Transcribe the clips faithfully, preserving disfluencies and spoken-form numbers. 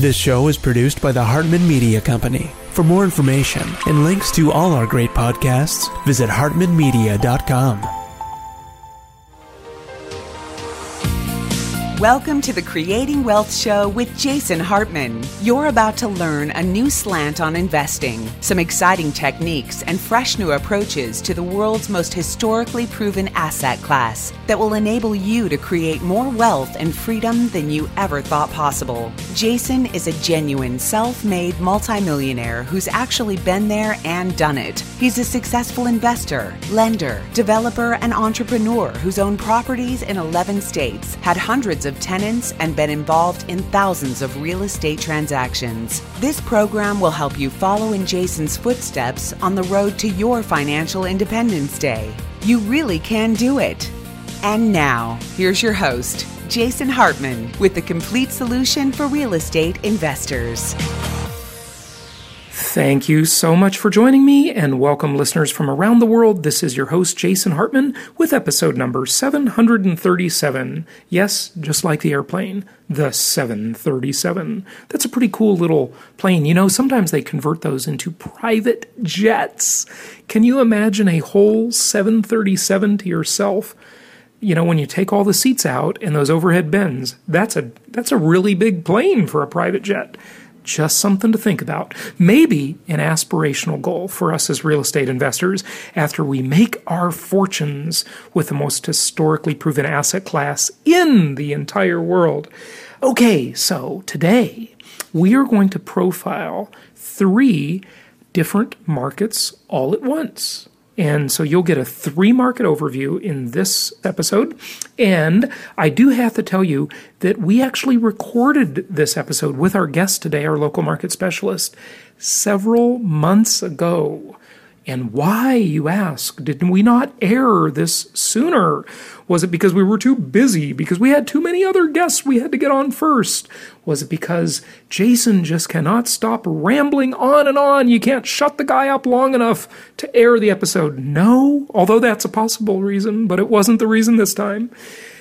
This show is produced by the Hartman Media Company. For more information and links to all our great podcasts, visit hartman media dot com. Welcome to the Creating Wealth Show with Jason Hartman. You're about to learn a new slant on investing, some exciting techniques, and fresh new approaches to the world's most historically proven asset class that will enable you to create more wealth and freedom than you ever thought possible. Jason is a genuine self-made multimillionaire who's actually been there and done it. He's a successful investor, lender, developer, and entrepreneur who's owned properties in eleven states, had hundreds of tenants, and been involved in thousands of real estate transactions. This program will help you follow in Jason's footsteps on the road to your financial independence day. You really can do it. And now, here's your host, Jason Hartman, with the complete solution for real estate investors. Thank you so much for joining me, and welcome listeners from around the world. This is your host, Jason Hartman, with episode number seven hundred thirty-seven. Yes, just like the airplane, the seven thirty-seven. That's a pretty cool little plane. You know, sometimes they convert those into private jets. Can you imagine a whole seven thirty-seven to yourself? You know, when you take all the seats out and those overhead bins, that's a that's a really big plane for a private jet. Just something to think about. Maybe an aspirational goal for us as real estate investors after we make our fortunes with the most historically proven asset class in the entire world. Okay, so today we are going to profile three different markets all at once. And so you'll get a three-market overview in this episode. And I do have to tell you that we actually recorded this episode with our guest today, our local market specialist, several months ago. And why, you ask? Did we not air this sooner? Was it because we were too busy? Because we had too many other guests we had to get on first? Was it because Jason just cannot stop rambling on and on? You can't shut the guy up long enough to air the episode? No, although that's a possible reason, but it wasn't the reason this time.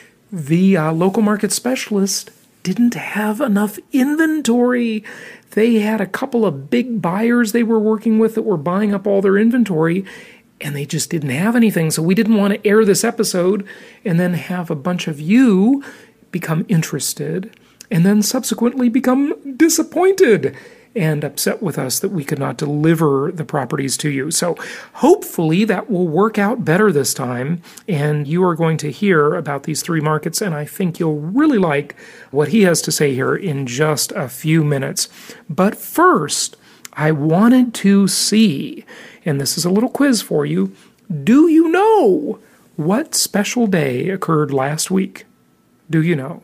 The uh, local market specialist didn't have enough inventory. They had a couple of big buyers they were working with that were buying up all their inventory, and they just didn't have anything. So we didn't want to air this episode and then have a bunch of you become interested and then subsequently become disappointed and upset with us that we could not deliver the properties to you. So hopefully that will work out better this time, and you are going to hear about these three markets, and I think you'll really like what he has to say here in just a few minutes. But first, I wanted to see, and this is a little quiz for you, do you know what special day occurred last week? Do you know?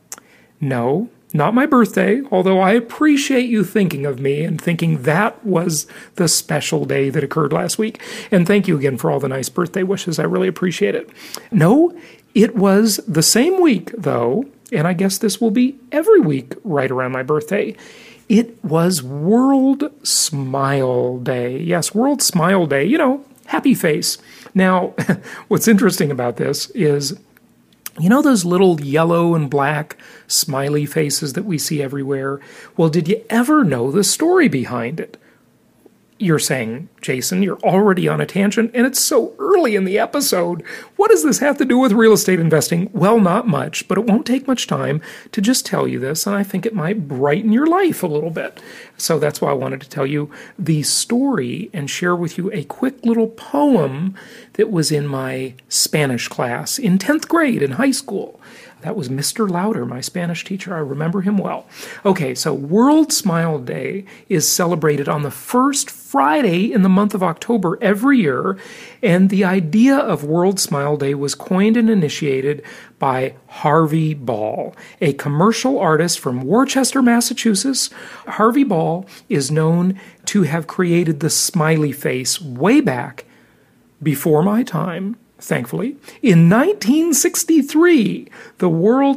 No. Not my birthday, although I appreciate you thinking of me and thinking that was the special day that occurred last week. And thank you again for all the nice birthday wishes. I really appreciate it. No, it was the same week, though, and I guess this will be every week right around my birthday. It was World Smile Day. Yes, World Smile Day. You know, happy face. Now, what's interesting about this is, you know those little yellow and black smiley faces that we see everywhere? Well, did you ever know the story behind it? You're saying, Jason, you're already on a tangent, and it's so early in the episode. What does this have to do with real estate investing? Well, not much, but it won't take much time to just tell you this, and I think it might brighten your life a little bit. So that's why I wanted to tell you the story and share with you a quick little poem that was in my Spanish class in tenth grade in high school. That was Mister Lauder, my Spanish teacher. I remember him well. Okay, so World Smile Day is celebrated on the first Friday in the month of October every year, and the idea of World Smile Day was coined and initiated by Harvey Ball, a commercial artist from Worcester, Massachusetts. Harvey Ball is known to have created the smiley face way back before my time. Thankfully, in nineteen sixty-three, the world's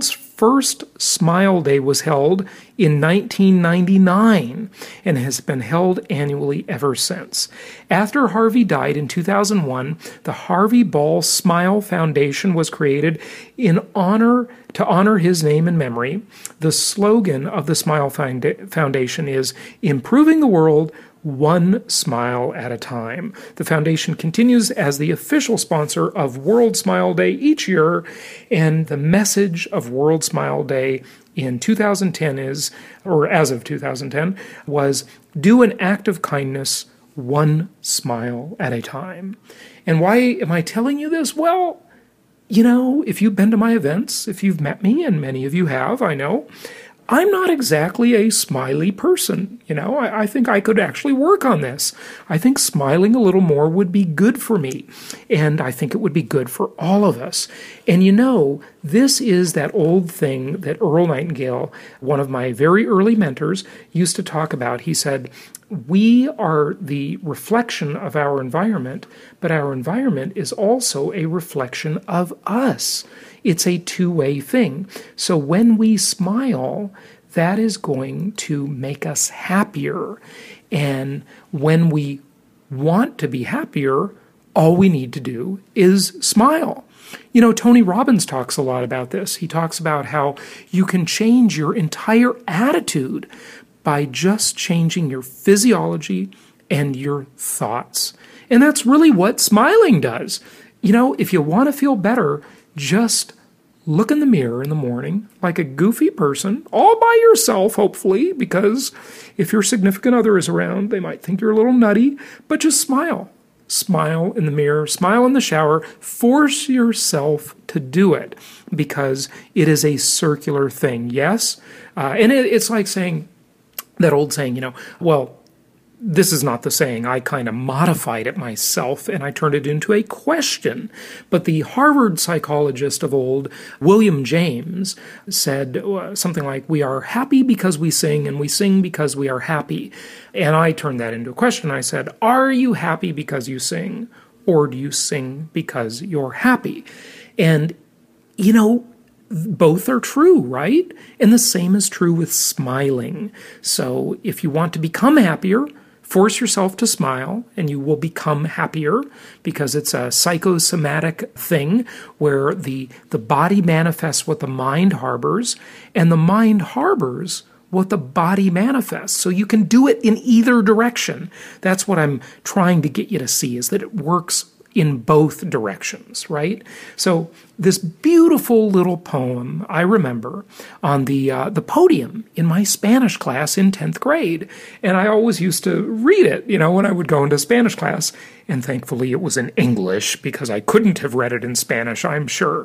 first Smile Day was held in nineteen ninety-nine and has been held annually ever since. After Harvey died in two thousand one, the Harvey Ball Smile Foundation was created in honor to honor his name and memory. The slogan of the Smile Foundation is "Improving the World One Smile at a Time." The foundation continues as the official sponsor of World Smile Day each year, and the message of World Smile Day in two thousand ten is, or as of two thousand ten, was "Do an act of kindness one smile at a time." And why am I telling you this? Well, you know, if you've been to my events, if you've met me, and many of you have, I know, I'm not exactly a smiley person. You know, I, I think I could actually work on this. I think smiling a little more would be good for me. And I think it would be good for all of us. And you know, this is that old thing that Earl Nightingale, one of my very early mentors, used to talk about. He said, we are the reflection of our environment, but our environment is also a reflection of us. It's a two-way thing. So when we smile, that is going to make us happier. And when we want to be happier, all we need to do is smile. You know, Tony Robbins talks a lot about this. He talks about how you can change your entire attitude by just changing your physiology and your thoughts. And that's really what smiling does. You know, if you want to feel better, just look in the mirror in the morning like a goofy person, all by yourself, hopefully, because if your significant other is around, they might think you're a little nutty, but just smile. Smile in the mirror, smile in the shower, force yourself to do it because it is a circular thing, yes? Uh, and it, it's like saying, that old saying, you know, well, this is not the saying. I kind of modified it myself, and I turned it into a question. But the Harvard psychologist of old, William James, said uh, something like, we are happy because we sing, and we sing because we are happy. And I turned that into a question. I said, are you happy because you sing, or do you sing because you're happy? And, you know, both are true, right? And the same is true with smiling. So if you want to become happier, force yourself to smile and you will become happier because it's a psychosomatic thing where the, the body manifests what the mind harbors and the mind harbors what the body manifests. So you can do it in either direction. That's what I'm trying to get you to see, is that it works in both directions, right? So this beautiful little poem I remember on the uh, the podium in my Spanish class in tenth grade. And I always used to read it, you know, when I would go into Spanish class. And thankfully it was in English because I couldn't have read it in Spanish, I'm sure.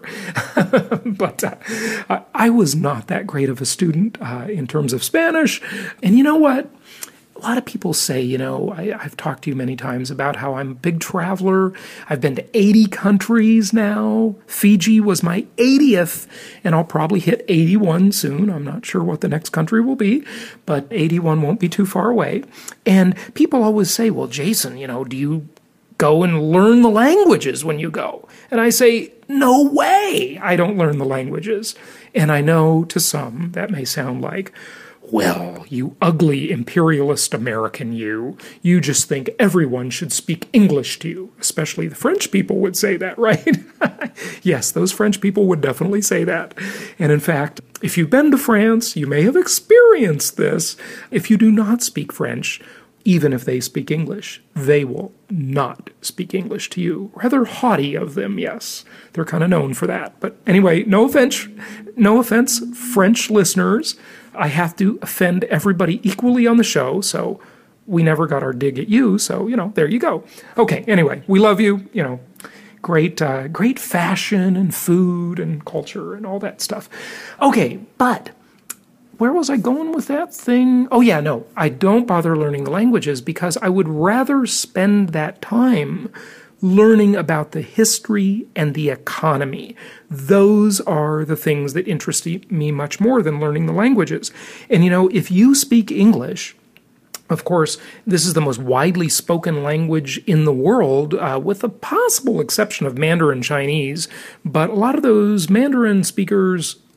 But uh, I was not that great of a student uh, in terms of Spanish. And you know what? A lot of people say, you know, I, I've talked to you many times about how I'm a big traveler. I've been to eighty countries now. Fiji was my eightieth, and I'll probably hit eighty-one soon. I'm not sure what the next country will be, but eighty-one won't be too far away. And people always say, well, Jason, you know, do you go and learn the languages when you go? And I say, no way, I don't learn the languages. And I know to some that may sound like, well, you ugly imperialist American, you. You just think everyone should speak English to you. Especially the French people would say that, right? Yes, those French people would definitely say that. And in fact, if you've been to France, you may have experienced this. If you do not speak French, even if they speak English, they will not speak English to you. Rather haughty of them, yes. They're kind of known for that. But anyway, no offense, no offense, French listeners. I have to offend everybody equally on the show, so we never got our dig at you, so, you know, there you go. Okay, anyway, we love you, you know, great, uh, great fashion and food and culture and all that stuff. Okay, but where was I going with that thing? Oh, yeah, no, I don't bother learning the languages because I would rather spend that time learning about the history and the economy. Those are the things that interest me much more than learning the languages. And, you know, if you speak English, of course, this is the most widely spoken language in the world, uh, with the possible exception of Mandarin Chinese. But a lot of those Mandarin speakers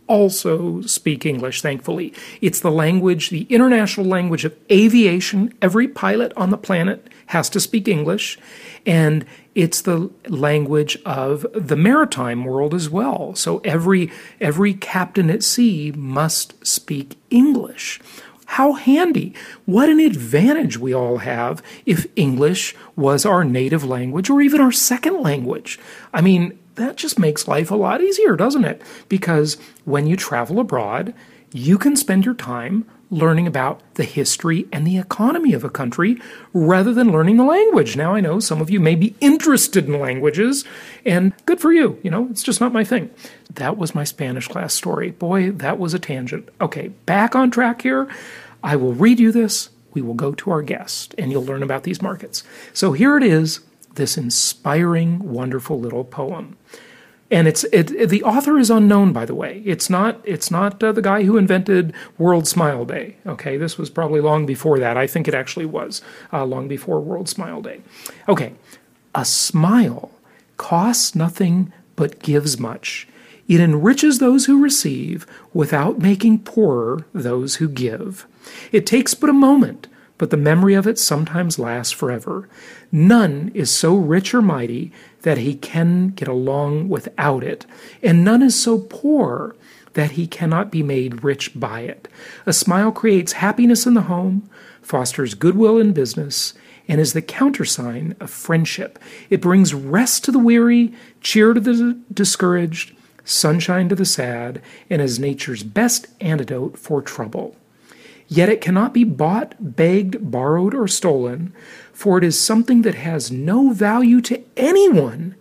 also speak English, thankfully. It's the language, the international language of aviation. Every pilot on the planet has to speak English. And it's the language of the maritime world as well. So every every captain at sea must speak English. How handy. What an advantage we all have if English was our native language or even our second language. I mean, that just makes life a lot easier, doesn't it? Because when you travel abroad, you can spend your time learning about the history and the economy of a country rather than learning the language. Now, I know some of you may be interested in languages, and good for you. You know, it's just not my thing. That was my Spanish class story. Boy, that was a tangent. Okay, back on track here. I will read you this. We will go to our guest, and you'll learn about these markets. So here it is, this inspiring, wonderful little poem. And it's it, it, the author is unknown, by the way. It's not it's not uh, the guy who invented World Smile Day. Okay, this was probably long before that. I think it actually was uh, long before World Smile Day. Okay, a smile costs nothing but gives much. It enriches those who receive without making poorer those who give. It takes but a moment, but the memory of it sometimes lasts forever. None is so rich or mighty that he can get along without it, and none is so poor that he cannot be made rich by it. A smile creates happiness in the home, fosters goodwill in business, and is the countersign of friendship. It brings rest to the weary, cheer to the discouraged, sunshine to the sad, and is nature's best antidote for trouble. Yet it cannot be bought, begged, borrowed, or stolen, for it is something that has no value to anyone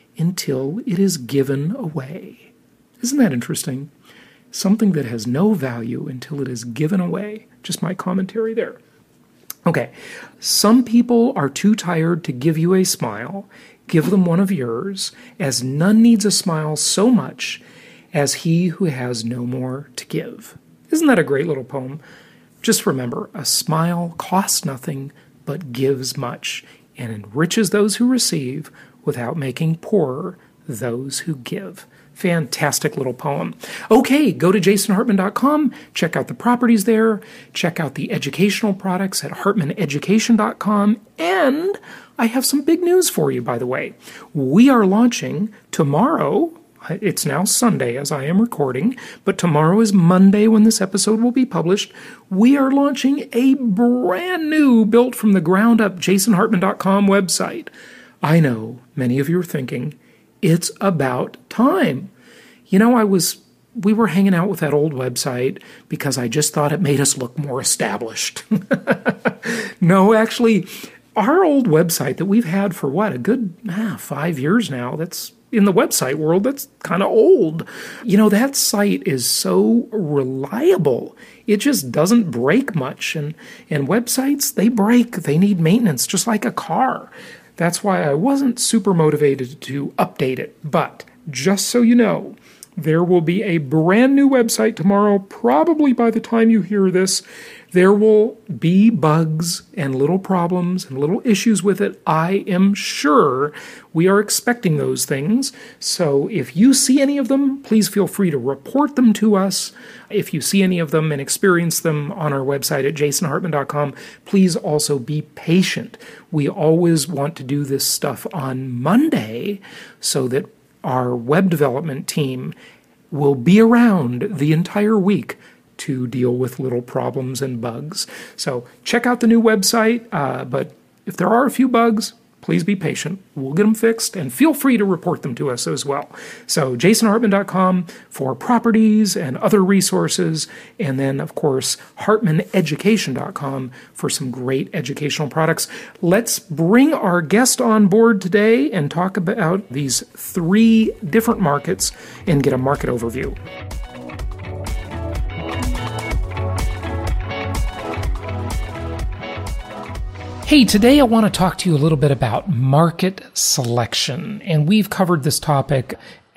until it is given away. Isn't that interesting? Something that has no value until it is given away. Just my commentary there. Okay, some people are too tired to give you a smile. Give them one of yours, as none needs a smile so much as he who has no more to give. Isn't that a great little poem? Just remember, a smile costs nothing but gives much and enriches those who receive without making poorer those who give. Fantastic little poem. Okay, go to jason hartman dot com, check out the properties there, check out the educational products at hartman education dot com, and I have some big news for you, by the way. We are launching tomorrow. It's now Sunday as I am recording, but tomorrow is Monday when this episode will be published. We are launching a brand new, built from the ground up, jason hartman dot com website. I know many of you are thinking, it's about time. You know, I was, we were hanging out with that old website because I just thought it made us look more established. No, actually, our old website that we've had for what, a good ah, five years now, that's in the website world, that's kind of old. You know, that site is so reliable. It just doesn't break much. And, and websites, they break. They need maintenance, just like a car. That's why I wasn't super motivated to update it. But just so you know, there will be a brand new website tomorrow, probably by the time you hear this. There will be bugs and little problems and little issues with it. I am sure we are expecting those things. So if you see any of them, please feel free to report them to us. If you see any of them and experience them on our website at jason hartman dot com, please also be patient. We always want to do this stuff on Monday so that our web development team will be around the entire week to deal with little problems and bugs. So check out the new website, uh, but if there are a few bugs, please be patient. We'll get them fixed, and feel free to report them to us as well. So jason hartman dot com for properties and other resources, and then, of course, hartman education dot com for some great educational products. Let's bring our guest on board today and talk about these three different markets and get a market overview. Hey, today I want to talk to you a little bit about market selection, and we've covered this topic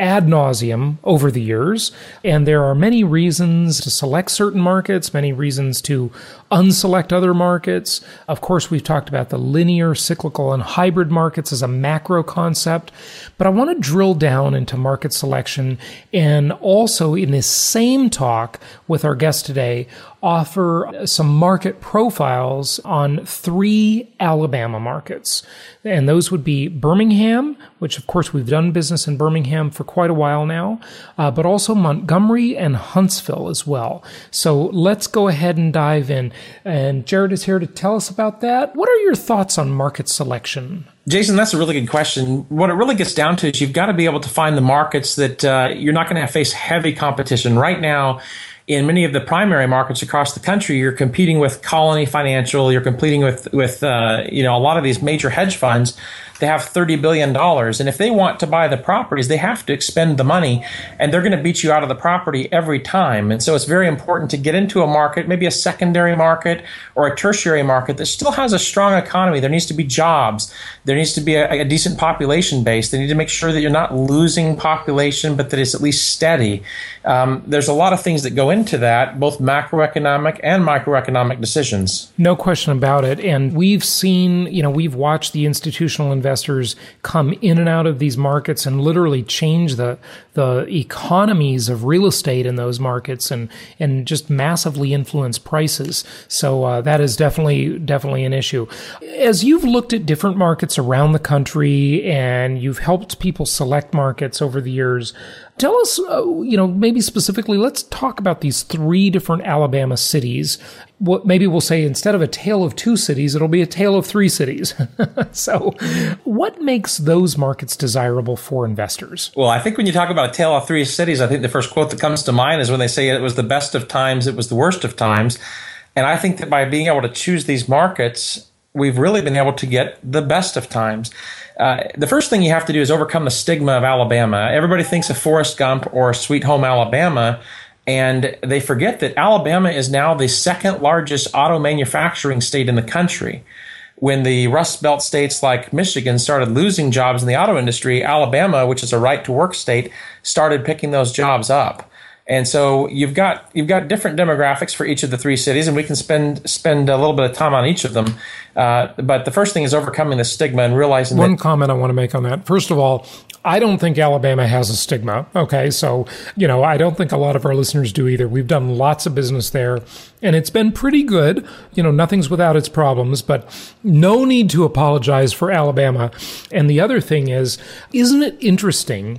ad nauseum over the years, and there are many reasons to select certain markets, many reasons to unselect other markets. Of course, we've talked about the linear, cyclical, and hybrid markets as a macro concept, but I want to drill down into market selection and also in this same talk with our guest today, offer some market profiles on three Alabama markets. And those would be Birmingham, which of course we've done business in Birmingham for quite a while now, uh, but also Montgomery and Huntsville as well. So let's go ahead and dive in. And Jared is here to tell us about that. What are your thoughts on market selection? Jason, that's a really good question. What it really gets down to is you've got to be able to find the markets that uh, you're not going to face heavy competition. Right now, in many of the primary markets across the country, you're competing with Colony Financial, you're competing with, with uh, you know, a lot of these major hedge funds. They have thirty billion dollars. And if they want to buy the properties, they have to expend the money, and they're going to beat you out of the property every time. And so it's very important to get into a market, maybe a secondary market or a tertiary market that still has a strong economy. There needs to be jobs. There needs to be a, a decent population base. They need to make sure that you're not losing population, but that it's at least steady. Um, there's a lot of things that go into that, both macroeconomic and microeconomic decisions. No question about it. And we've seen, you know, we've watched the institutional investors investors come in and out of these markets and literally change the the economies of real estate in those markets and and just massively influence prices. So uh, that is definitely definitely an issue. As you've looked at different markets around the country and you've helped people select markets over the years, tell us, uh, you know, maybe specifically, let's talk about these three different Alabama cities. What maybe we'll say instead of a tale of two cities, it'll be a tale of three cities. So what makes those markets desirable for investors? Well, I think when you talk about a tale of three cities, I think the first quote that comes to mind is when they say it was the best of times, it was the worst of times. And I think that by being able to choose these markets, we've really been able to get the best of times. Uh, the first thing you have to do is overcome the stigma of Alabama. Everybody thinks of Forrest Gump or Sweet Home Alabama, and they forget that Alabama is now the second largest auto manufacturing state in the country. When the Rust Belt states like Michigan started losing jobs in the auto industry, Alabama, which is a right-to-work state, started picking those jobs up. And so you've got you've got different demographics for each of the three cities, and we can spend spend a little bit of time on each of them. Uh, but the first thing is overcoming the stigma and realizing One that- comment I want to make on that. First of all, I don't think Alabama has a stigma. Okay, so, you know, I don't think a lot of our listeners do either. We've done lots of business there, and it's been pretty good. You know, nothing's without its problems, but no need to apologize for Alabama. And the other thing is, isn't it interesting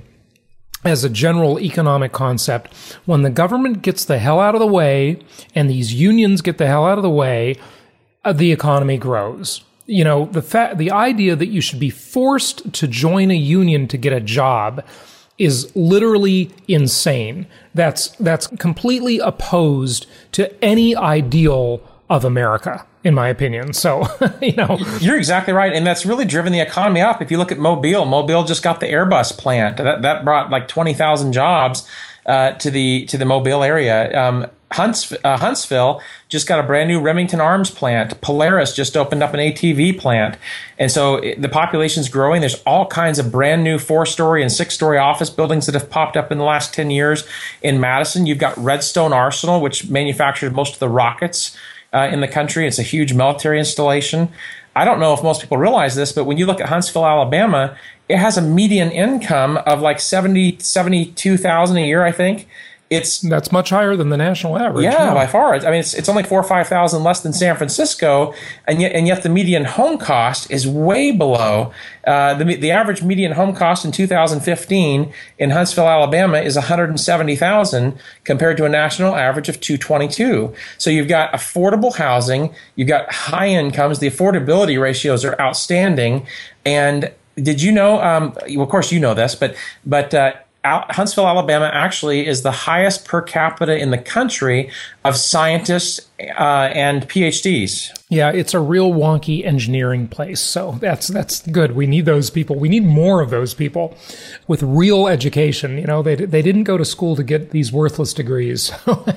as a general economic concept, when the government gets the hell out of the way and these unions get the hell out of the way, uh, the economy grows. You know, the fa- the idea that you should be forced to join a union to get a job is literally insane. That's that's completely opposed to any ideal of America, in my opinion. So, you know. You're exactly right. And that's really driven the economy up. If you look at Mobile, Mobile just got the Airbus plant. That, that brought like twenty thousand jobs uh, to the to the Mobile area. Um, Hunts, uh, Huntsville just got a brand new Remington Arms plant. Polaris just opened up an A T V plant. And so it, the population's growing. There's all kinds of brand new four-story and six-story office buildings that have popped up in the last ten years. In Madison, you've got Redstone Arsenal, which manufactures most of the rockets Uh, in the country. It's a huge military installation. I don't know if most people realize this, but when you look at Huntsville, Alabama, it has a median income of like seventy, seventy-two thousand a year, I think. It's That's much higher than the national average. Yeah, yeah. by far. I mean, it's it's only four or five thousand less than San Francisco, and yet and yet the median home cost is way below. Uh, the the average median home cost in two thousand fifteen in Huntsville, Alabama, is one hundred seventy thousand compared to a national average of two hundred twenty-two. So you've got affordable housing, you've got high incomes. The affordability ratios are outstanding. And did you know? Um, well, of course, you know this, but but. Uh, Huntsville, Alabama actually is the highest per capita in the country of scientists uh, and P H Ds. Yeah, it's a real wonky engineering place. So that's that's good. We need those people. We need more of those people with real education. You know, they they didn't go to school to get these worthless degrees.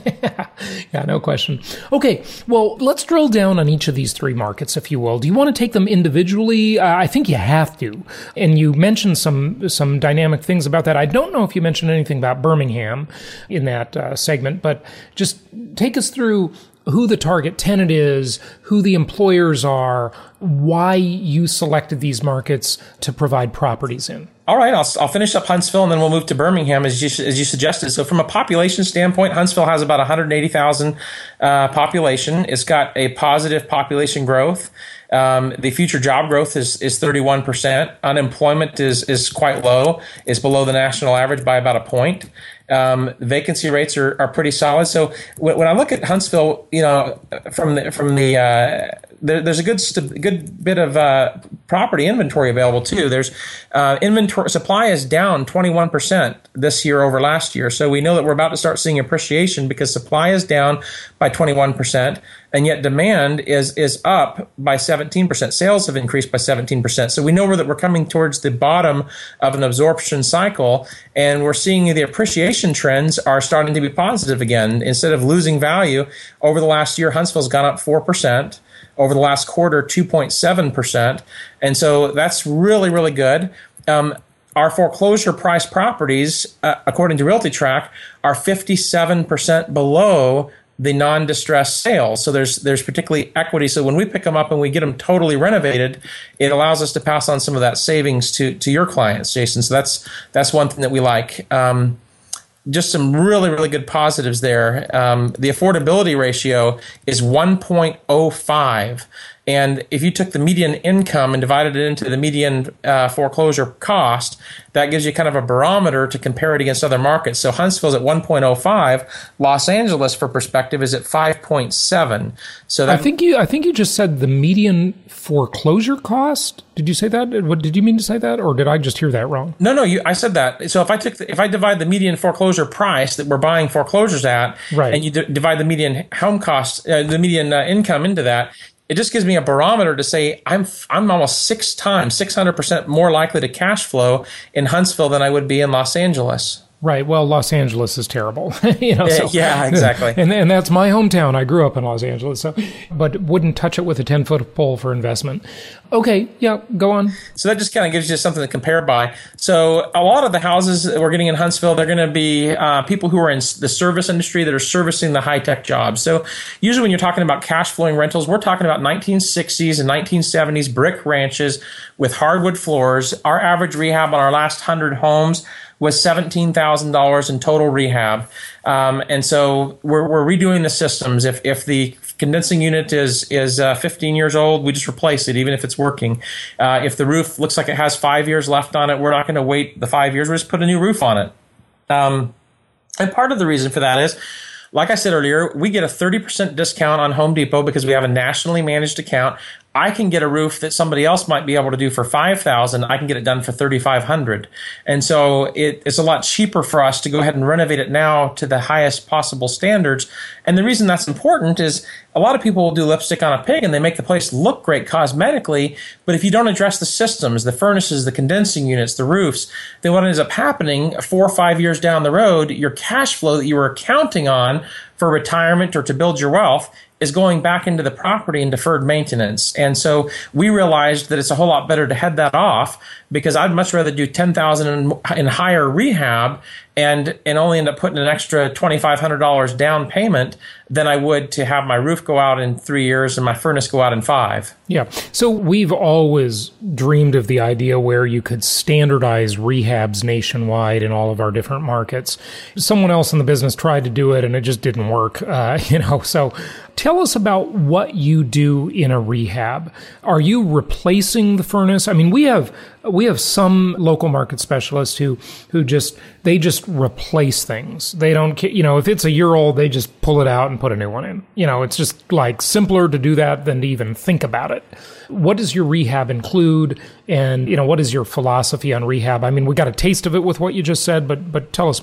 Yeah, no question. Okay, well, let's drill down on each of these three markets, if you will. Do you want to take them individually? Uh, I think you have to. And you mentioned some some dynamic things about that. I don't know if you mentioned anything about Birmingham in that uh, segment, but just take us through who the target tenant is, who the employers are, why you selected these markets to provide properties in. All right, I'll, I'll finish up Huntsville, and then we'll move to Birmingham, as you, as you suggested. So from a population standpoint, Huntsville has about one hundred eighty thousand uh, population. It's got a positive population growth. Um, the future job growth is, is thirty-one percent. Unemployment is, is quite low. It's below the national average by about a point. Um, vacancy rates are, are pretty solid. So when, when I look at Huntsville, you know, from the, from the, uh, there, there's a good, st- good bit of, uh, property inventory available too. There's, uh, inventory supply is down twenty-one percent this year over last year. So we know that we're about to start seeing appreciation because supply is down by twenty-one percent. And yet demand is is up by seventeen percent. Sales have increased by seventeen percent. So we know that we're coming towards the bottom of an absorption cycle, and we're seeing the appreciation trends are starting to be positive again. Instead of losing value, over the last year, Huntsville's gone up four percent. Over the last quarter, two point seven percent. And so that's really, really good. Um, Our foreclosure price properties, uh, according to RealtyTrack, are fifty-seven percent below the non-distressed sales. So there's there's particularly equity. So when we pick them up and we get them totally renovated, it allows us to pass on some of that savings to to your clients, Jason. So that's that's one thing that we like. Um, just some really, really good positives there. Um, the affordability ratio is one point oh five. And if you took the median income and divided it into the median uh, foreclosure cost, that gives you kind of a barometer to compare it against other markets. So Huntsville's at one point oh five. Los Angeles, for perspective, is at five point seven. So that, I think you I think you just said the median foreclosure cost. Did you say that? What did you mean to say that, or did I just hear that wrong? No, no, you, I said that. So if I took the, if I divide the median foreclosure price that we're buying foreclosures at, right, and you d- divide the median home cost, uh, the median uh, income into that, it just gives me a barometer to say I'm I'm almost six times, six hundred percent more likely to cash flow in Huntsville than I would be in Los Angeles. Right. Well, Los Angeles is terrible. you know, so, yeah, exactly. And and that's my hometown. I grew up in Los Angeles, so but wouldn't touch it with a ten-foot pole for investment. Okay, yeah, go on. So that just kind of gives you something to compare by. So a lot of the houses that we're getting in Huntsville, they're going to be uh, people who are in the service industry that are servicing the high-tech jobs. So usually when you're talking about cash flowing rentals, we're talking about nineteen sixties and nineteen seventies brick ranches with hardwood floors. Our average rehab on our last one hundred homes was seventeen thousand dollars in total rehab. Um, and so we're, we're redoing the systems. If if the condensing unit is is uh, fifteen years old, we just replace it, even if it's working. Uh, if the roof looks like it has five years left on it, we're not going to wait the five years. We just put a new roof on it. Um, and part of the reason for that is, like I said earlier, we get a thirty percent discount on Home Depot because we have a nationally managed account. I can get a roof that somebody else might be able to do for five thousand dollars. I can get it done for thirty-five hundred dollars. And so it, it's a lot cheaper for us to go ahead and renovate it now to the highest possible standards. And the reason that's important is a lot of people will do lipstick on a pig and they make the place look great cosmetically. But if you don't address the systems, the furnaces, the condensing units, the roofs, then what ends up happening four or five years down the road, your cash flow that you were counting on for retirement or to build your wealth is going back into the property and deferred maintenance. And so we realized that it's a whole lot better to head that off because I'd much rather do ten thousand dollars in, in higher rehab and and only end up putting an extra twenty-five hundred dollars down payment than I would to have my roof go out in three years and my furnace go out in five. Yeah. So we've always dreamed of the idea where you could standardize rehabs nationwide in all of our different markets. Someone else in the business tried to do it and it just didn't work. Uh, you know, so tell us about what you do in a rehab. Are you replacing the furnace? I mean, we have we have some local market specialists who who just they just replace things. They don't, you know, if it's a year old, they just pull it out and put a new one in. You know, it's just like simpler to do that than to even think about it. What does your rehab include? And, you know, what is your philosophy on rehab? I mean, we got a taste of it with what you just said, but but tell us more.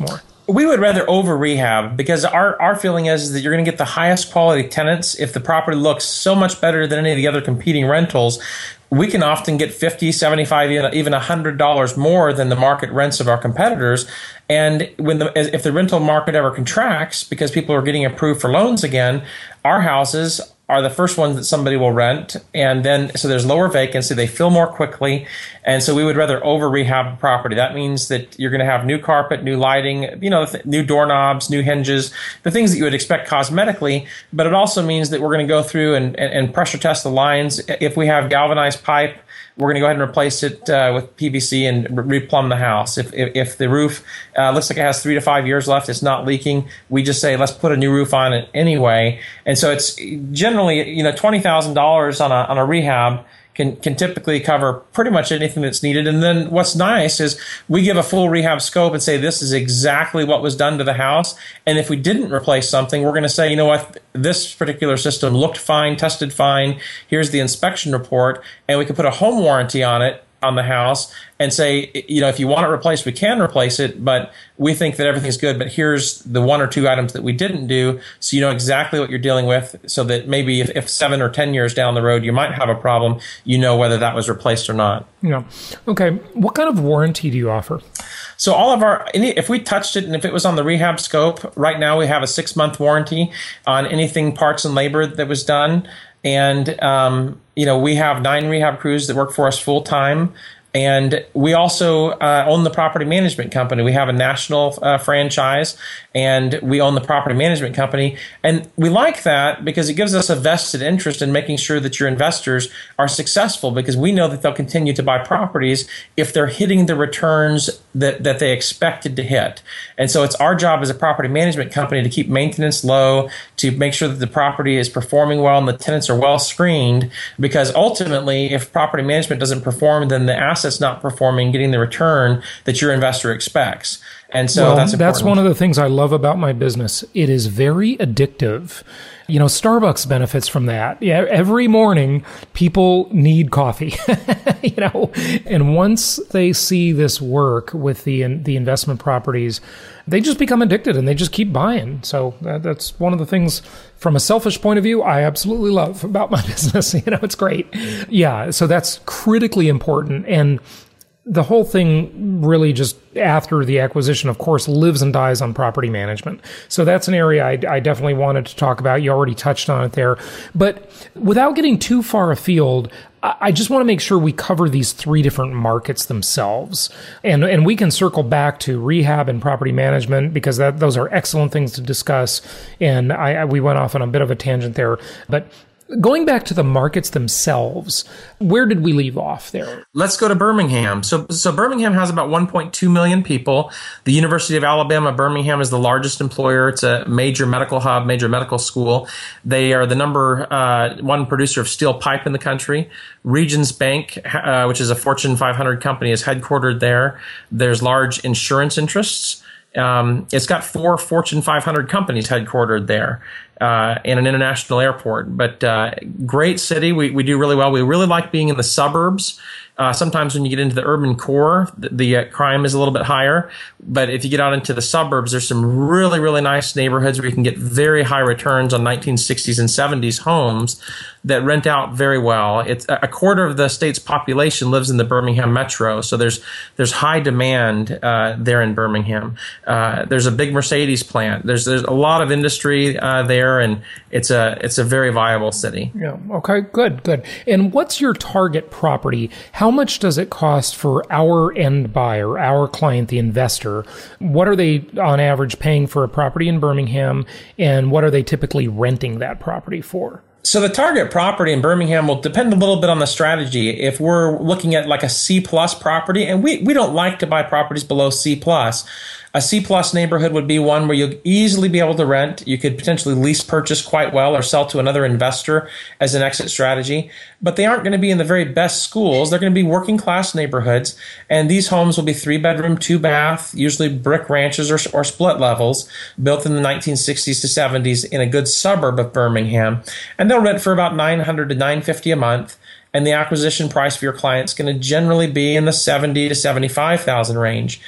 We would rather over rehab because our, our feeling is that you're going to get the highest quality tenants if the property looks so much better than any of the other competing rentals. We can often get fifty, seventy-five, even one hundred dollars more than the market rents of our competitors. And when the, if the rental market ever contracts because people are getting approved for loans again, our houses are the first ones that somebody will rent. And then, so there's lower vacancy. They fill more quickly. And so we would rather over rehab a property. That means that you're going to have new carpet, new lighting, you know, th- new doorknobs, new hinges, the things that you would expect cosmetically. But it also means that we're going to go through and, and, and pressure test the lines. If we have galvanized pipe, we're going to go ahead and replace it uh, with P V C and re- replumb the house. If, if if the roof uh, looks like it has three to five years left, it's not leaking, we just say, let's put a new roof on it anyway. And so it's generally, you know, twenty thousand dollars on a on a rehab can can typically cover pretty much anything that's needed. And then what's nice is we give a full rehab scope and say this is exactly what was done to the house. And if we didn't replace something, we're going to say, you know what, this particular system looked fine, tested fine. Here's the inspection report. And we can put a home warranty on it, on the house, and say, you know, if you want it replaced, we can replace it, but we think that everything's good, but here's the one or two items that we didn't do, so you know exactly what you're dealing with, so that maybe if, if seven or ten years down the road you might have a problem, you know whether that was replaced or not. Yeah. Okay. What kind of warranty do you offer? So all of our, if we touched it and if it was on the rehab scope, right now we have a six-month warranty on anything parts and labor that was done. And, um, you know, we have nine rehab crews that work for us full time. And we also uh, own the property management company. We have a national uh, franchise, and we own the property management company. And we like that because it gives us a vested interest in making sure that your investors are successful, because we know that they'll continue to buy properties if they're hitting the returns that, that they expected to hit. And so it's our job as a property management company to keep maintenance low, to make sure that the property is performing well and the tenants are well screened, because ultimately, if property management doesn't perform, then the asset that's not performing, getting the return that your investor expects. And so well, that's important. That's one of the things I love about my business. It is very addictive. You know, Starbucks benefits from that. Yeah, every morning people need coffee, you know, and once they see this work with the the investment properties, they just become addicted and they just keep buying. So that, that's one of the things from a selfish point of view I absolutely love about my business. You know, it's great. Yeah, so that's critically important. And the whole thing really just after the acquisition, of course, lives and dies on property management. So that's an area I, I definitely wanted to talk about. You already touched on it there. But without getting too far afield, I just want to make sure we cover these three different markets themselves. And and we can circle back to rehab and property management, because that those are excellent things to discuss. And I, I we went off on a bit of a tangent there. But going back to the markets themselves, where did we leave off there? Let's go to Birmingham. So, so Birmingham has about one point two million people. The University of Alabama, Birmingham is the largest employer. It's a major medical hub, major medical school. They are the number uh, one producer of steel pipe in the country. Regions Bank, uh, which is a Fortune five hundred company, is headquartered there. There's large insurance interests. Um, it's got four Fortune five hundred companies headquartered there. Uh, in an international airport, but uh, great city. We we do really well. We really like being in the suburbs. Uh, sometimes when you get into the urban core, the, the uh, crime is a little bit higher. But if you get out into the suburbs, there's some really, really nice neighborhoods where you can get very high returns on nineteen sixties and seventies homes that rent out very well. It's a quarter of the state's population lives in the Birmingham metro, so there's there's high demand uh, there in Birmingham. Uh, there's a big Mercedes plant. There's there's a lot of industry uh, there, and it's a it's a very viable city. Yeah. Okay. Good. Good. And what's your target property? How much does it cost for our end buyer, our client, the investor? What are they on average paying for a property in Birmingham, and what are they typically renting that property for? So the target property in Birmingham will depend a little bit on the strategy. If we're looking at like a C plus property, and we, we don't like to buy properties below C plus, a C plus neighborhood would be one where you'll easily be able to rent. You could potentially lease purchase quite well or sell to another investor as an exit strategy. But they aren't going to be in the very best schools. They're going to be working class neighborhoods. And these homes will be three bedroom, two bath, usually brick ranches or, or split levels, built in the nineteen sixties to seventies in a good suburb of Birmingham. And they'll rent for about nine hundred to nine hundred fifty a month. And the acquisition price for your client is going to generally be in the seventy to seventy-five thousand range.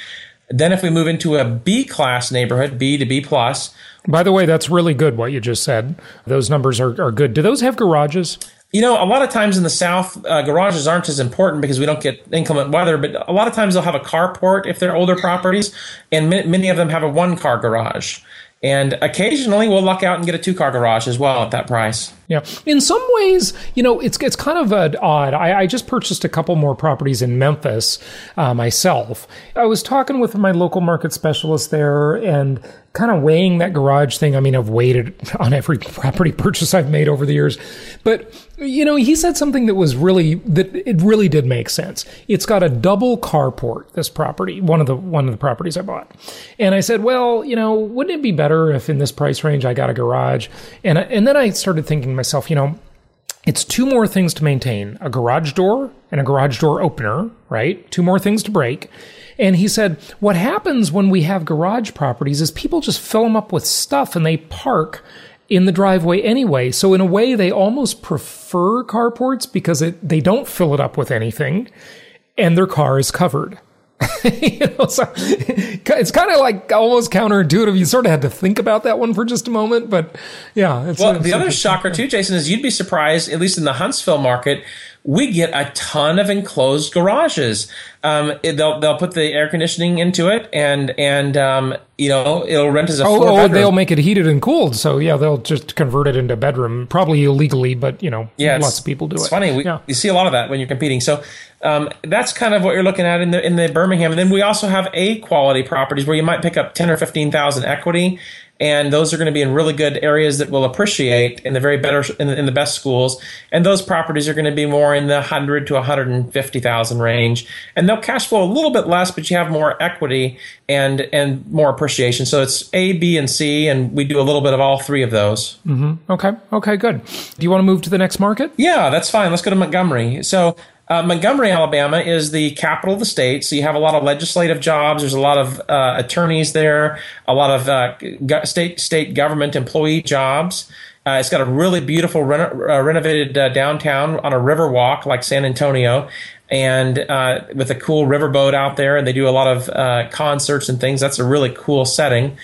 Then if we move into a B-class neighborhood, B to B plus. By the way, that's really good what you just said. Those numbers are, are good. Do those have garages? You know, a lot of times in the South, uh, garages aren't as important because we don't get inclement weather, but a lot of times they'll have a carport if they're older properties, and ma- many of them have a one-car garage. And occasionally we'll luck out and get a two-car garage as well at that price. Yeah. In some ways, you know, it's it's kind of uh, odd. I, I just purchased a couple more properties in Memphis uh, myself. I was talking with my local market specialist there and kind of weighing that garage thing. I mean, I've weighed it on every property purchase I've made over the years. But, you know, he said something that was really, that it really did make sense. It's got a double carport, this property, one of the one of the properties I bought. And I said, well, you know, wouldn't it be better if in this price range I got a garage? And, and then I started thinking to myself, you know, it's two more things to maintain, a garage door and a garage door opener, right? Two more things to break. And he said, what happens when we have garage properties is people just fill them up with stuff and they park in the driveway anyway. So in a way, they almost prefer carports because it, they don't fill it up with anything and their car is covered. you know, so it's kind of like almost counterintuitive. You sort of had to think about that one for just a moment, but yeah. It's, well, it's, the it's, other shocker too, Jason, is you'd be surprised, at least in the Huntsville market, we get a ton of enclosed garages. Um, it, they'll they'll put the air conditioning into it, and and um, you know it'll rent as a oh, four oh bedroom. They'll make it heated and cooled. So yeah, they'll just convert it into a bedroom, probably illegally, but you know, yeah, lots of people do it's it. It's funny. We, yeah. You see a lot of that when you're competing. So um, that's kind of what you're looking at in the in the Birmingham. And then we also have A quality properties where you might pick up ten or fifteen thousand equity. And those are going to be in really good areas that will appreciate in the very better in the, in the best schools. And those properties are going to be more in the one hundred to one hundred fifty thousand range. And they'll cash flow a little bit less, but you have more equity and and more appreciation. So it's A, B, and C, and we do a little bit of all three of those. Mm-hmm. Okay. Okay. Good. Do you want to move to the next market? Yeah, that's fine. Let's go to Montgomery. So. Uh, Montgomery, Alabama is the capital of the state, so you have a lot of legislative jobs. There's a lot of uh, attorneys there, a lot of uh, go- state state government employee jobs. Uh, it's got a really beautiful reno- uh, renovated uh, downtown on a river walk like San Antonio, and uh, with a cool riverboat out there, and they do a lot of uh, concerts and things. That's a really cool setting.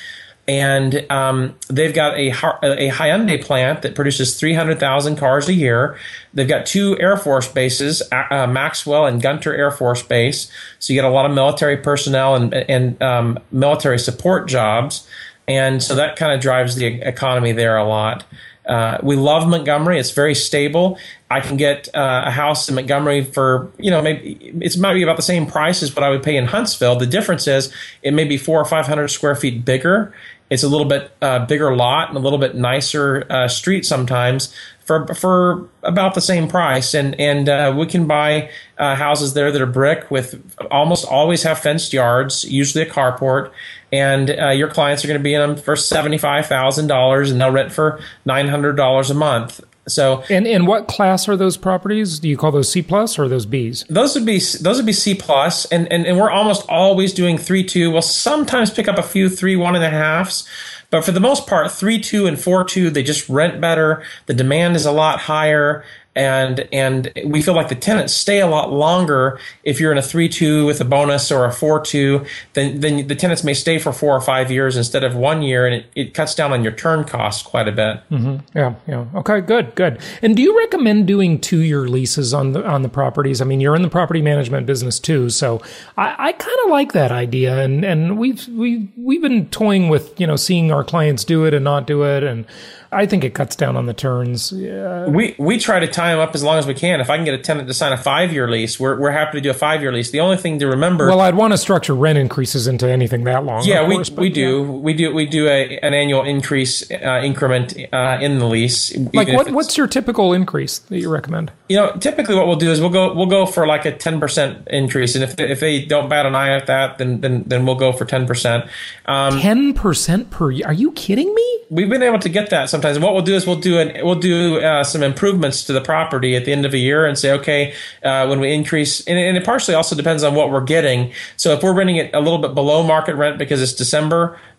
And um, they've got a, a Hyundai plant that produces three hundred thousand cars a year. They've got two Air Force bases, uh, Maxwell and Gunter Air Force Base. So you get a lot of military personnel and, and um, military support jobs. And so that kind of drives the economy there a lot. Uh, we love Montgomery. It's very stable. I can get uh, a house in Montgomery for, you know, maybe it might be about the same price as what I would pay in Huntsville. The difference is it may be four or five hundred square feet bigger. It's a little bit uh, bigger lot and a little bit nicer uh, street sometimes for for about the same price. And and uh, we can buy uh, houses there that are brick with almost always have fenced yards, usually a carport. And uh, your clients are going to be in them for seventy-five thousand dollars, and they'll rent for nine hundred dollars a month. So, and and what class are those properties? Do you call those C plus or those Bs? Those would be those would be C plus, and, and and we're almost always doing three two. We'll sometimes pick up a few three one and a halves, but for the most part, three two and four two, they just rent better. The demand is a lot higher. And and we feel like the tenants stay a lot longer if you're in a three two with a bonus or a four two. Then then the tenants may stay for four or five years instead of one year, and it, it cuts down on your turn costs quite a bit. Mm-hmm. Yeah, yeah. Okay, good, good. And do you recommend doing two-year leases on the on the properties? I mean, you're in the property management business too, so I, I kind of like that idea. And and we've we we've been toying with you know seeing our clients do it and not do it, and I think it cuts down on the turns. Yeah. We we try to tie them up as long as we can. If I can get a tenant to sign a five-year lease, we're we're happy to do a five-year lease. The only thing to remember, well, I'd want to structure rent increases into anything that long. Yeah, we course, we do yeah. we do we do a an annual increase uh, increment uh, in the lease. Like what what's your typical increase that you recommend? You know, typically what we'll do is we'll go we'll go for like a ten percent increase, and if they, if they don't bat an eye at that, then then then we'll go for ten percent. Um, ten percent per year? Are you kidding me? We've been able to get that sometimes. And what we'll do is we'll do an we'll do uh, some improvements to the property at the end of a year and say, okay, uh, when we increase, and, and it partially also depends on what we're getting. So if we're renting it a little bit below market rent because it's December,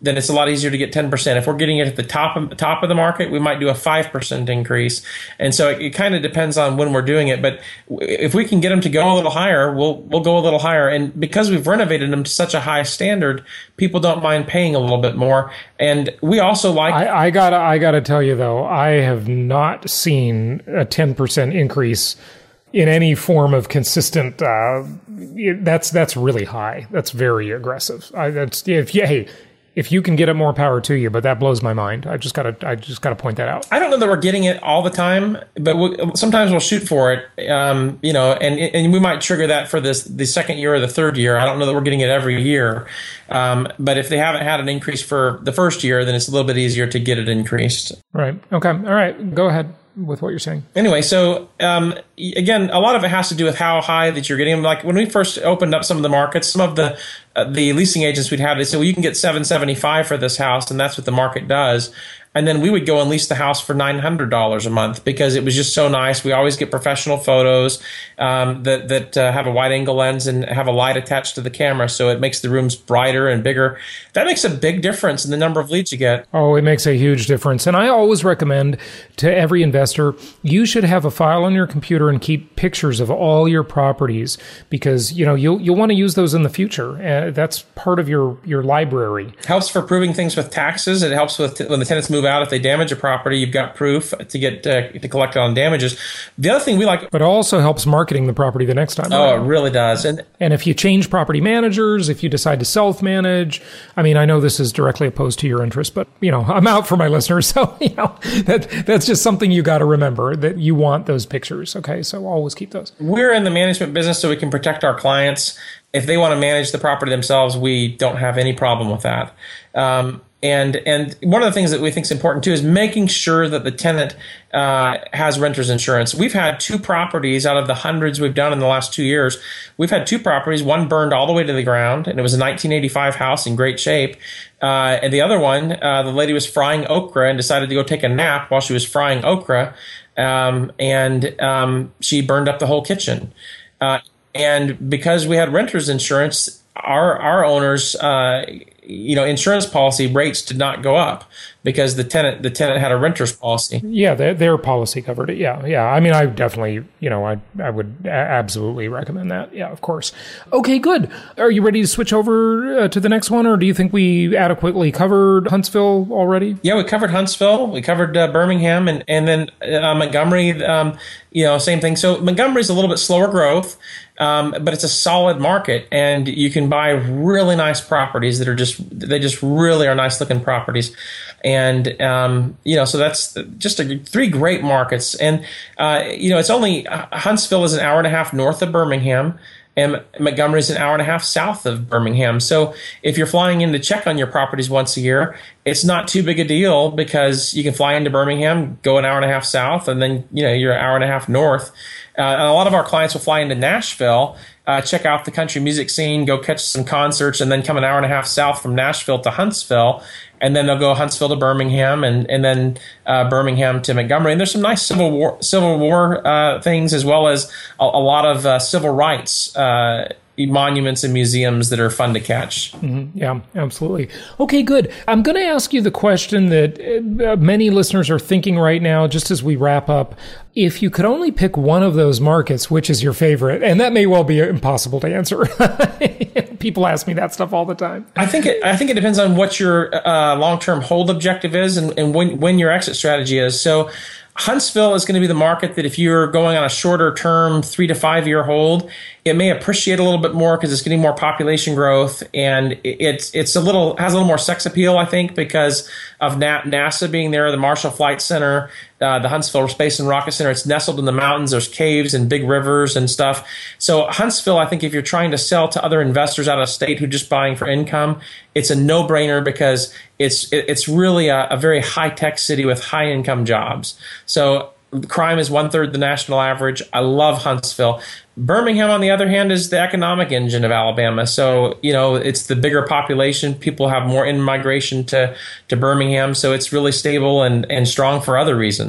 then it's a lot easier to get ten percent. If we're getting it at the top of, top of the market, we might do a five percent increase. And so it, it kind of depends on when we're doing it. But if we can get them to go a little higher, we'll we'll go a little higher. And because we've renovated them to such a high standard, people don't mind paying a little bit more. And we also like... I, I gotta I gotta tell you, though, I have not seen a ten percent increase in any form of consistent... Uh, that's that's really high. That's very aggressive. I, that's if you, hey... If you can get it, more power to you, but that blows my mind. I just gotta, I just gotta point that out. I don't know that we're getting it all the time, but we'll, sometimes we'll shoot for it, um, you know, and and we might trigger that for this the second year or the third year. I don't know that we're getting it every year, um, but if they haven't had an increase for the first year, then it's a little bit easier to get it increased. Right. Okay. All right. Go ahead with what you're saying. Anyway, so um, again, a lot of it has to do with how high that you're getting. Like when we first opened up some of the markets, some of the uh, the leasing agents we'd have, they said, well, you can get seven seventy-five for this house, and that's what the market does. And then we would go and lease the house for nine hundred dollars a month because it was just so nice. We always get professional photos um, that, that uh, have a wide angle lens and have a light attached to the camera. So it makes the rooms brighter and bigger. That makes a big difference in the number of leads you get. Oh, it makes a huge difference. And I always recommend to every investor, you should have a file on your computer and keep pictures of all your properties because, you know, you'll, you'll want to use those in the future. Uh, that's part of your, your library. Helps for proving things with taxes. It helps with t- when the tenants move out. If they damage a property, you've got proof to get uh, to collect on damages. The other thing we like, but it also helps marketing the property the next time. Oh, around. It really does. And and if you change property managers, if you decide to self-manage, I mean, I know this is directly opposed to your interest, but you know, I'm out for my listeners, so you know that that's just something you got to remember that you want those pictures. Okay, so always keep those. We're in the management business, so we can protect our clients. If they want to manage the property themselves, we don't have any problem with that. Um, And and one of the things that we think is important, too, is making sure that the tenant uh, has renter's insurance. We've had two properties out of the hundreds we've done in the last two years. We've had two properties. One burned all the way to the ground, and it was a nineteen eighty-five house in great shape. Uh, and the other one, uh, the lady was frying okra and decided to go take a nap while she was frying okra, um, and um, she burned up the whole kitchen. Uh, and because we had renter's insurance, our our owners, uh, you know, insurance policy rates did not go up because the tenant the tenant had a renter's policy. Yeah, their, their policy covered it. Yeah, yeah. I mean, I definitely, you know, I I would a- absolutely recommend that. Yeah, of course. Okay, good. Are you ready to switch over uh, to the next one, or do you think we adequately covered Huntsville already? Yeah, we covered Huntsville. We covered uh, Birmingham, and and then uh, Montgomery. Um, you know, same thing. So Montgomery's a little bit slower growth. Um, but it's a solid market, and you can buy really nice properties that are just they just really are nice looking properties, and um, you know so that's just a, three great markets. And uh, you know it's only Huntsville is an hour and a half north of Birmingham, and Montgomery is an hour and a half south of Birmingham. So if you're flying in to check on your properties once a year, it's not too big a deal because you can fly into Birmingham, go an hour and a half south, and then you know you're an hour and a half north. Uh, and a lot of our clients will fly into Nashville, uh, check out the country music scene, go catch some concerts, and then come an hour and a half south from Nashville to Huntsville. And then they'll go Huntsville to Birmingham, and, and then uh, Birmingham to Montgomery. And there's some nice Civil War Civil War uh, things, as well as a, a lot of uh, civil rights uh, monuments and museums that are fun to catch. Mm-hmm. Yeah, absolutely. Okay, good. I'm going to ask you the question that uh, many listeners are thinking right now, just as we wrap up. If you could only pick one of those markets, which is your favorite? And that may well be impossible to answer. People ask me that stuff all the time. I think it, I think it depends on what your uh, long-term hold objective is and, and when, when your exit strategy is. So Huntsville is going to be the market that if you're going on a shorter term, three to five year hold, it may appreciate a little bit more because it's getting more population growth, and it's it's a little has a little more sex appeal, I think, because of NASA being there, the Marshall Flight Center, uh, the Huntsville Space and Rocket Center. It's nestled in the mountains. There's caves and big rivers and stuff. So Huntsville, I think, if you're trying to sell to other investors out of state who are just buying for income, it's a no brainer because it's it's really a, a very high tech city with high income jobs. So crime is one third the national average. I love Huntsville. Birmingham, on the other hand, is the economic engine of Alabama. So, you know, it's the bigger population. People have more in-migration to, to Birmingham. So it's really stable and, and strong for other reasons.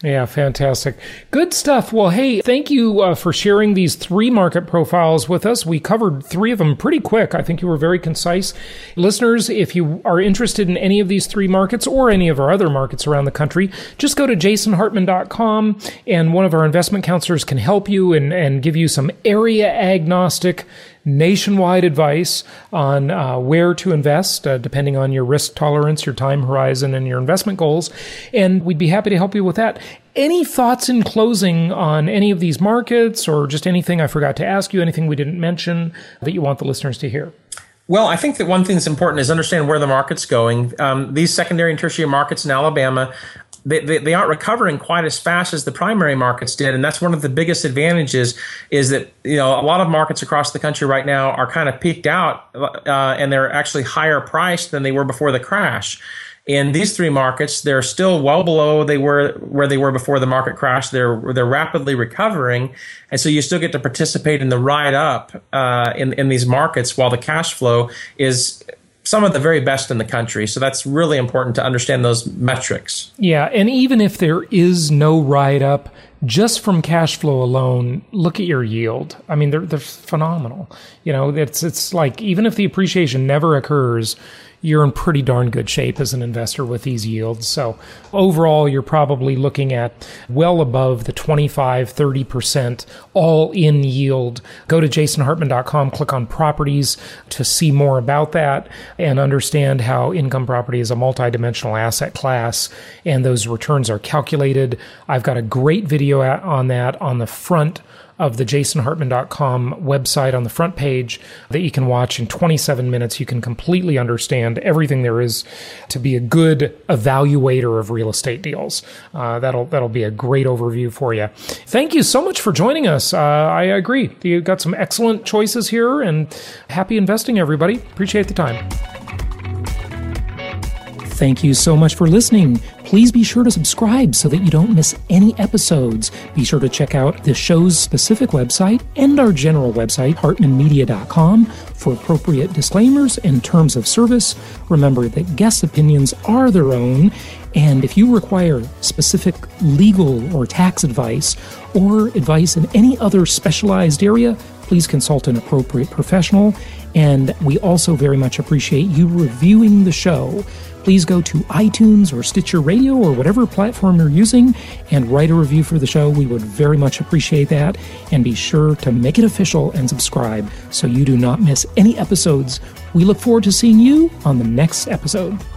Yeah, fantastic. Good stuff. Well, hey, thank you uh, for sharing these three market profiles with us. We covered three of them pretty quick. I think you were very concise. Listeners, if you are interested in any of these three markets or any of our other markets around the country, just go to jason hartman dot com and one of our investment counselors can help you and, and give you some area agnostic nationwide advice on uh, where to invest, uh, depending on your risk tolerance, your time horizon, and your investment goals. And we'd be happy to help you with that. Any thoughts in closing on any of these markets, or just anything I forgot to ask you, anything we didn't mention that you want the listeners to hear? Well, I think that one thing that's important is understand where the market's going. Um, these secondary and tertiary markets in Alabama, They, they, they aren't recovering quite as fast as the primary markets did. And that's one of the biggest advantages is that, you know, a lot of markets across the country right now are kind of peaked out uh, and they're actually higher priced than they were before the crash. In these three markets, they're still well below they were where they were before the market crash. They're they're rapidly recovering, and so you still get to participate in the ride up uh, in in these markets while the cash flow is some of the very best in the country. So that's really important to understand those metrics. Yeah, and even if there is no ride up, just from cash flow alone, look at your yield. I mean, they're they're phenomenal. You know, it's it's like even if the appreciation never occurs, you're in pretty darn good shape as an investor with these yields. So overall, you're probably looking at well above the twenty-five, thirty percent all-in yield. Go to jason hartman dot com, click on properties to see more about that and understand how income property is a multidimensional asset class and those returns are calculated. I've got a great video on that on the front of the jason hartman dot com website on the front page that you can watch in twenty-seven minutes. You can completely understand everything there is to be a good evaluator of real estate deals. Uh, that'll that'll be a great overview for you. Thank you so much for joining us. Uh, I agree. You got some excellent choices here, and happy investing, everybody. Appreciate the time. Thank you so much for listening. Please be sure to subscribe so that you don't miss any episodes. Be sure to check out the show's specific website and our general website, hartman media dot com, for appropriate disclaimers and terms of service. Remember that guest opinions are their own, and if you require specific legal or tax advice or advice in any other specialized area, please consult an appropriate professional. And we also very much appreciate you reviewing the show. Please go to iTunes or Stitcher Radio or whatever platform you're using and write a review for the show. We would very much appreciate that. And be sure to make it official and subscribe so you do not miss any episodes. We look forward to seeing you on the next episode.